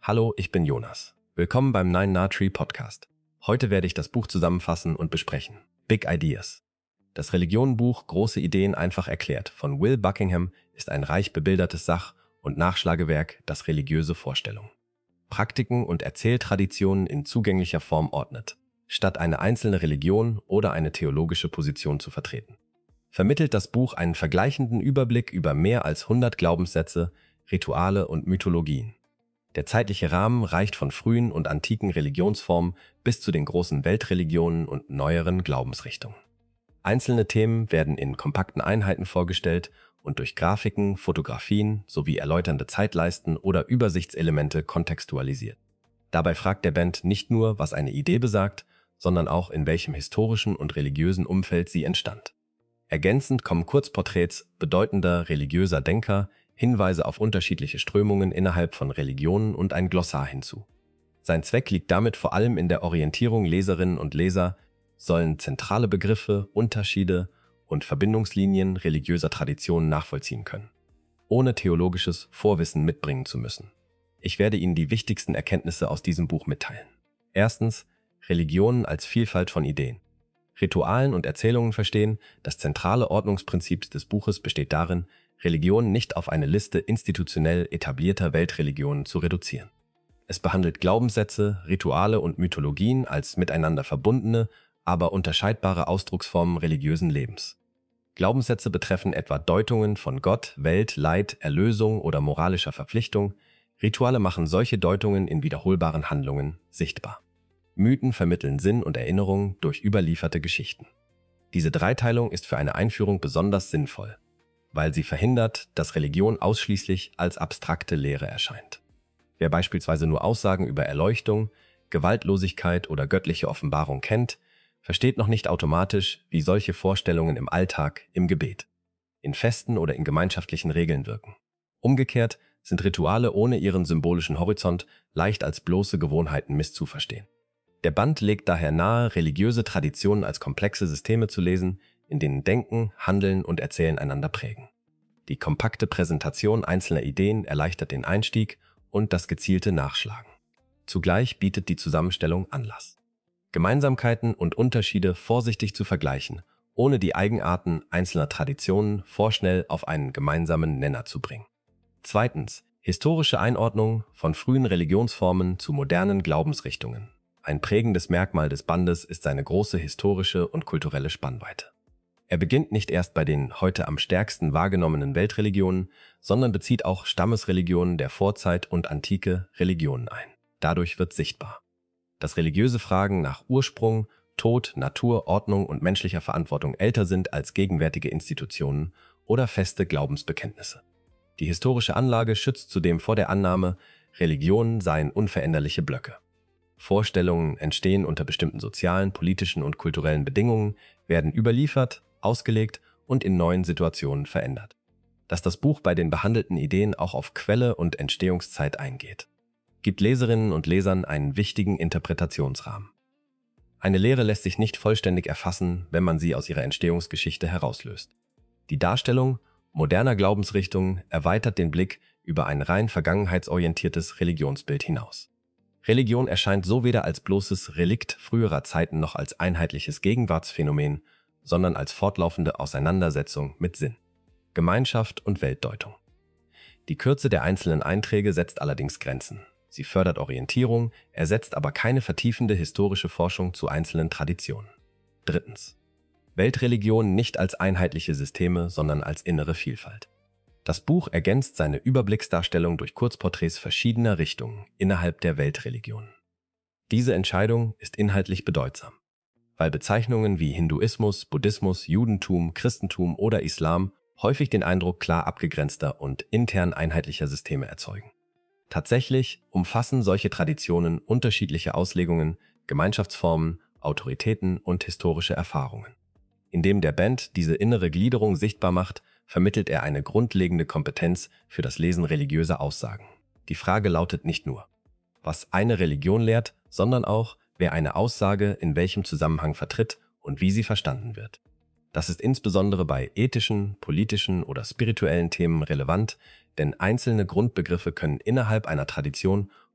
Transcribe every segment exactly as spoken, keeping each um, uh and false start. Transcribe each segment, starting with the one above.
Hallo, ich bin Jonas. Willkommen beim Nine Nah Tree Podcast. Heute werde ich das Buch zusammenfassen und besprechen. Big Ideas. Das Religionenbuch Große Ideen einfach erklärt von Will Buckingham ist ein reich bebildertes Sach- und Nachschlagewerk, das religiöse Vorstellungen, Praktiken und Erzähltraditionen in zugänglicher Form ordnet, statt eine einzelne Religion oder eine theologische Position zu vertreten. Vermittelt das Buch einen vergleichenden Überblick über mehr als hundert Glaubenssätze, Rituale und Mythologien. Der zeitliche Rahmen reicht von frühen und antiken Religionsformen bis zu den großen Weltreligionen und neueren Glaubensrichtungen. Einzelne Themen werden in kompakten Einheiten vorgestellt und durch Grafiken, Fotografien sowie erläuternde Zeitleisten oder Übersichtselemente kontextualisiert. Dabei fragt der Band nicht nur, was eine Idee besagt, sondern auch, in welchem historischen und religiösen Umfeld sie entstand. Ergänzend kommen Kurzporträts bedeutender religiöser Denker, Hinweise auf unterschiedliche Strömungen innerhalb von Religionen und ein Glossar hinzu. Sein Zweck liegt damit vor allem in der Orientierung. Leserinnen und Leser sollen zentrale Begriffe, Unterschiede und Verbindungslinien religiöser Traditionen nachvollziehen können, ohne theologisches Vorwissen mitbringen zu müssen. Ich werde Ihnen die wichtigsten Erkenntnisse aus diesem Buch mitteilen. Erstens, Religionen als Vielfalt von Ideen. Ritualen und Erzählungen verstehen. Das zentrale Ordnungsprinzip des Buches besteht darin, Religionen nicht auf eine Liste institutionell etablierter Weltreligionen zu reduzieren. Es behandelt Glaubenssätze, Rituale und Mythologien als miteinander verbundene, aber unterscheidbare Ausdrucksformen religiösen Lebens. Glaubenssätze betreffen etwa Deutungen von Gott, Welt, Leid, Erlösung oder moralischer Verpflichtung. Rituale machen solche Deutungen in wiederholbaren Handlungen sichtbar. Mythen vermitteln Sinn und Erinnerung durch überlieferte Geschichten. Diese Dreiteilung ist für eine Einführung besonders sinnvoll, weil sie verhindert, dass Religion ausschließlich als abstrakte Lehre erscheint. Wer beispielsweise nur Aussagen über Erleuchtung, Gewaltlosigkeit oder göttliche Offenbarung kennt, versteht noch nicht automatisch, wie solche Vorstellungen im Alltag, im Gebet, in Festen oder in gemeinschaftlichen Regeln wirken. Umgekehrt sind Rituale ohne ihren symbolischen Horizont leicht als bloße Gewohnheiten misszuverstehen. Der Band legt daher nahe, religiöse Traditionen als komplexe Systeme zu lesen, in denen Denken, Handeln und Erzählen einander prägen. Die kompakte Präsentation einzelner Ideen erleichtert den Einstieg und das gezielte Nachschlagen. Zugleich bietet die Zusammenstellung Anlass, Gemeinsamkeiten und Unterschiede vorsichtig zu vergleichen, ohne die Eigenarten einzelner Traditionen vorschnell auf einen gemeinsamen Nenner zu bringen. Zweitens, historische Einordnung von frühen Religionsformen zu modernen Glaubensrichtungen. Ein prägendes Merkmal des Bandes ist seine große historische und kulturelle Spannweite. Er beginnt nicht erst bei den heute am stärksten wahrgenommenen Weltreligionen, sondern bezieht auch Stammesreligionen der Vorzeit und antike Religionen ein. Dadurch wird sichtbar, dass religiöse Fragen nach Ursprung, Tod, Natur, Ordnung und menschlicher Verantwortung älter sind als gegenwärtige Institutionen oder feste Glaubensbekenntnisse. Die historische Anlage schützt zudem vor der Annahme, Religionen seien unveränderliche Blöcke. Vorstellungen entstehen unter bestimmten sozialen, politischen und kulturellen Bedingungen, werden überliefert, ausgelegt und in neuen Situationen verändert. Dass das Buch bei den behandelten Ideen auch auf Quelle und Entstehungszeit eingeht, gibt Leserinnen und Lesern einen wichtigen Interpretationsrahmen. Eine Lehre lässt sich nicht vollständig erfassen, wenn man sie aus ihrer Entstehungsgeschichte herauslöst. Die Darstellung moderner Glaubensrichtungen erweitert den Blick über ein rein vergangenheitsorientiertes Religionsbild hinaus. Religion erscheint so weder als bloßes Relikt früherer Zeiten noch als einheitliches Gegenwartsphänomen, sondern als fortlaufende Auseinandersetzung mit Sinn, Gemeinschaft und Weltdeutung. Die Kürze der einzelnen Einträge setzt allerdings Grenzen. Sie fördert Orientierung, ersetzt aber keine vertiefende historische Forschung zu einzelnen Traditionen. Drittens. Weltreligionen nicht als einheitliche Systeme, sondern als innere Vielfalt. Das Buch ergänzt seine Überblicksdarstellung durch Kurzporträts verschiedener Richtungen innerhalb der Weltreligionen. Diese Entscheidung ist inhaltlich bedeutsam, weil Bezeichnungen wie Hinduismus, Buddhismus, Judentum, Christentum oder Islam häufig den Eindruck klar abgegrenzter und intern einheitlicher Systeme erzeugen. Tatsächlich umfassen solche Traditionen unterschiedliche Auslegungen, Gemeinschaftsformen, Autoritäten und historische Erfahrungen. Indem der Band diese innere Gliederung sichtbar macht, vermittelt er eine grundlegende Kompetenz für das Lesen religiöser Aussagen. Die Frage lautet nicht nur, was eine Religion lehrt, sondern auch, wer eine Aussage in welchem Zusammenhang vertritt und wie sie verstanden wird. Das ist insbesondere bei ethischen, politischen oder spirituellen Themen relevant, denn einzelne Grundbegriffe können innerhalb einer Tradition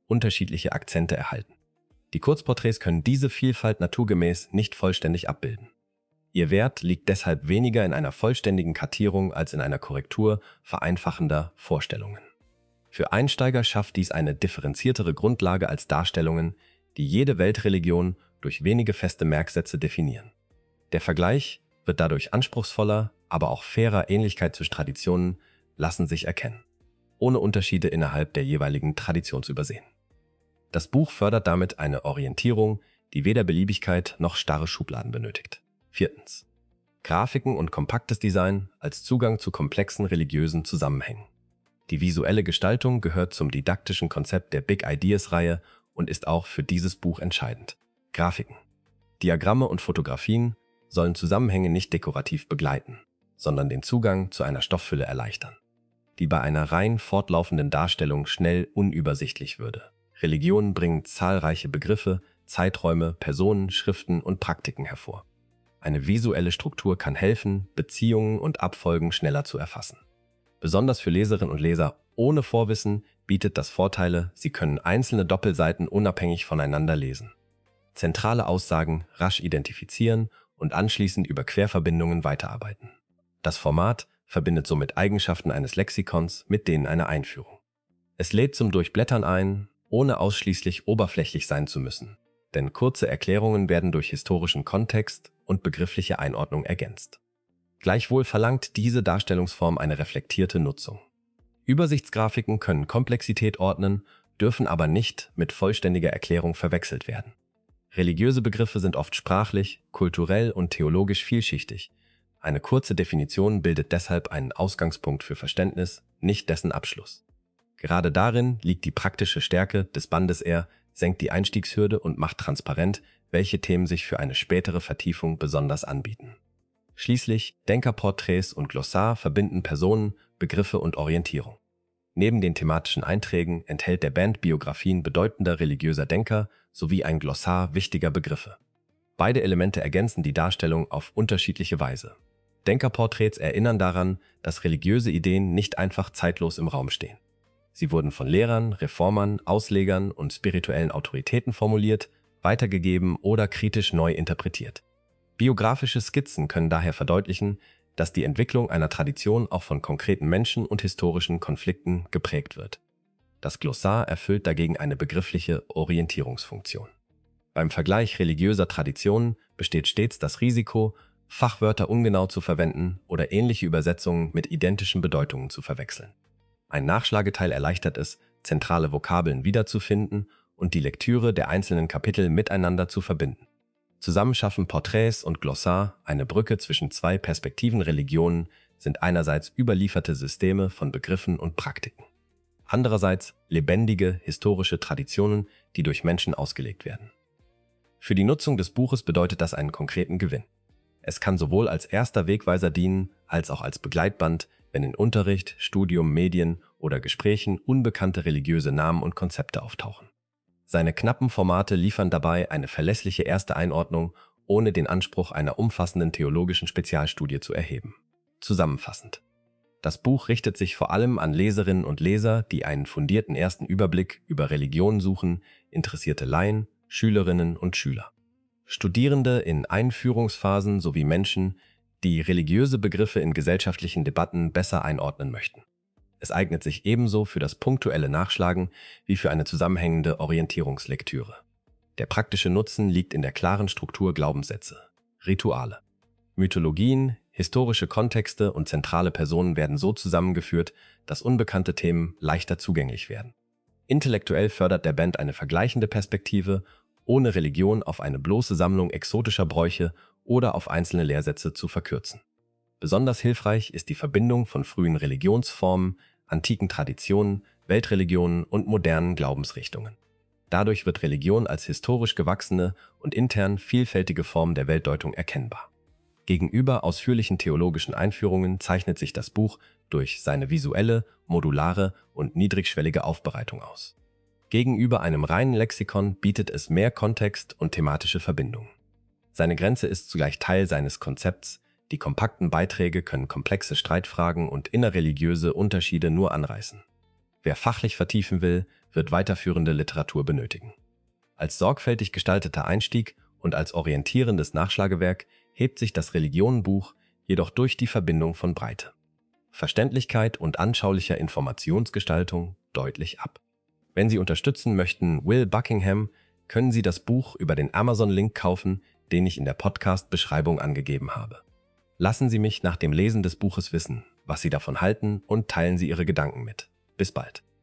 unterschiedliche Akzente erhalten. Die Kurzporträts können diese Vielfalt naturgemäß nicht vollständig abbilden. Ihr Wert liegt deshalb weniger in einer vollständigen Kartierung als in einer Korrektur vereinfachender Vorstellungen. Für Einsteiger schafft dies eine differenziertere Grundlage als Darstellungen, die jede Weltreligion durch wenige feste Merksätze definieren. Der Vergleich wird dadurch anspruchsvoller, aber auch fairer Ähnlichkeit zwischen Traditionen lassen sich erkennen, ohne Unterschiede innerhalb der jeweiligen Tradition zu übersehen. Das Buch fördert damit eine Orientierung, die weder Beliebigkeit noch starre Schubladen benötigt. Viertens. Grafiken und kompaktes Design als Zugang zu komplexen religiösen Zusammenhängen. Die visuelle Gestaltung gehört zum didaktischen Konzept der Big Ideas-Reihe und ist auch für dieses Buch entscheidend. Grafiken. Diagramme und Fotografien sollen Zusammenhänge nicht dekorativ begleiten, sondern den Zugang zu einer Stofffülle erleichtern, die bei einer rein fortlaufenden Darstellung schnell unübersichtlich würde. Religionen bringen zahlreiche Begriffe, Zeiträume, Personen, Schriften und Praktiken hervor. Eine visuelle Struktur kann helfen, Beziehungen und Abfolgen schneller zu erfassen. Besonders für Leserinnen und Leser ohne Vorwissen bietet das Vorteile, sie können einzelne Doppelseiten unabhängig voneinander lesen, zentrale Aussagen rasch identifizieren und anschließend über Querverbindungen weiterarbeiten. Das Format verbindet somit Eigenschaften eines Lexikons mit denen einer Einführung. Es lädt zum Durchblättern ein, ohne ausschließlich oberflächlich sein zu müssen, denn kurze Erklärungen werden durch historischen Kontext und begriffliche Einordnung ergänzt. Gleichwohl verlangt diese Darstellungsform eine reflektierte Nutzung. Übersichtsgrafiken können Komplexität ordnen, dürfen aber nicht mit vollständiger Erklärung verwechselt werden. Religiöse Begriffe sind oft sprachlich, kulturell und theologisch vielschichtig. Eine kurze Definition bildet deshalb einen Ausgangspunkt für Verständnis, nicht dessen Abschluss. Gerade darin liegt die praktische Stärke des Bandes. Er senkt die Einstiegshürde und macht transparent, welche Themen sich für eine spätere Vertiefung besonders anbieten. Schließlich, Denkerporträts und Glossar verbinden Personen, Begriffe und Orientierung. Neben den thematischen Einträgen enthält der Band Biografien bedeutender religiöser Denker sowie ein Glossar wichtiger Begriffe. Beide Elemente ergänzen die Darstellung auf unterschiedliche Weise. Denkerporträts erinnern daran, dass religiöse Ideen nicht einfach zeitlos im Raum stehen. Sie wurden von Lehrern, Reformern, Auslegern und spirituellen Autoritäten formuliert, weitergegeben oder kritisch neu interpretiert. Biografische Skizzen können daher verdeutlichen, dass die Entwicklung einer Tradition auch von konkreten Menschen und historischen Konflikten geprägt wird. Das Glossar erfüllt dagegen eine begriffliche Orientierungsfunktion. Beim Vergleich religiöser Traditionen besteht stets das Risiko, Fachwörter ungenau zu verwenden oder ähnliche Übersetzungen mit identischen Bedeutungen zu verwechseln. Ein Nachschlageteil erleichtert es, zentrale Vokabeln wiederzufinden und die Lektüre der einzelnen Kapitel miteinander zu verbinden. Zusammen schaffen Porträts und Glossar eine Brücke zwischen zwei Perspektiven. Religionen sind einerseits überlieferte Systeme von Begriffen und Praktiken, andererseits lebendige historische Traditionen, die durch Menschen ausgelegt werden. Für die Nutzung des Buches bedeutet das einen konkreten Gewinn. Es kann sowohl als erster Wegweiser dienen, als auch als Begleitband, wenn in Unterricht, Studium, Medien oder Gesprächen unbekannte religiöse Namen und Konzepte auftauchen. Seine knappen Formate liefern dabei eine verlässliche erste Einordnung, ohne den Anspruch einer umfassenden theologischen Spezialstudie zu erheben. Zusammenfassend. Das Buch richtet sich vor allem an Leserinnen und Leser, die einen fundierten ersten Überblick über Religionen suchen, interessierte Laien, Schülerinnen und Schüler, Studierende in Einführungsphasen sowie Menschen, die religiöse Begriffe in gesellschaftlichen Debatten besser einordnen möchten. Es eignet sich ebenso für das punktuelle Nachschlagen wie für eine zusammenhängende Orientierungslektüre. Der praktische Nutzen liegt in der klaren Struktur Glaubenssätze, Rituale, Mythologien, historische Kontexte und zentrale Personen werden so zusammengeführt, dass unbekannte Themen leichter zugänglich werden. Intellektuell fördert der Band eine vergleichende Perspektive, ohne Religion auf eine bloße Sammlung exotischer Bräuche oder auf einzelne Lehrsätze zu verkürzen. Besonders hilfreich ist die Verbindung von frühen Religionsformen, antiken Traditionen, Weltreligionen und modernen Glaubensrichtungen. Dadurch wird Religion als historisch gewachsene und intern vielfältige Form der Weltdeutung erkennbar. Gegenüber ausführlichen theologischen Einführungen zeichnet sich das Buch durch seine visuelle, modulare und niedrigschwellige Aufbereitung aus. Gegenüber einem reinen Lexikon bietet es mehr Kontext und thematische Verbindungen. Seine Grenze ist zugleich Teil seines Konzepts. Die kompakten Beiträge können komplexe Streitfragen und innerreligiöse Unterschiede nur anreißen. Wer fachlich vertiefen will, wird weiterführende Literatur benötigen. Als sorgfältig gestalteter Einstieg und als orientierendes Nachschlagewerk hebt sich das Religionenbuch jedoch durch die Verbindung von Breite, Verständlichkeit und anschaulicher Informationsgestaltung deutlich ab. Wenn Sie unterstützen möchten Will Buckingham, können Sie das Buch über den Amazon-Link kaufen, den ich in der Podcast-Beschreibung angegeben habe. Lassen Sie mich nach dem Lesen des Buches wissen, was Sie davon halten, und teilen Sie Ihre Gedanken mit. Bis bald.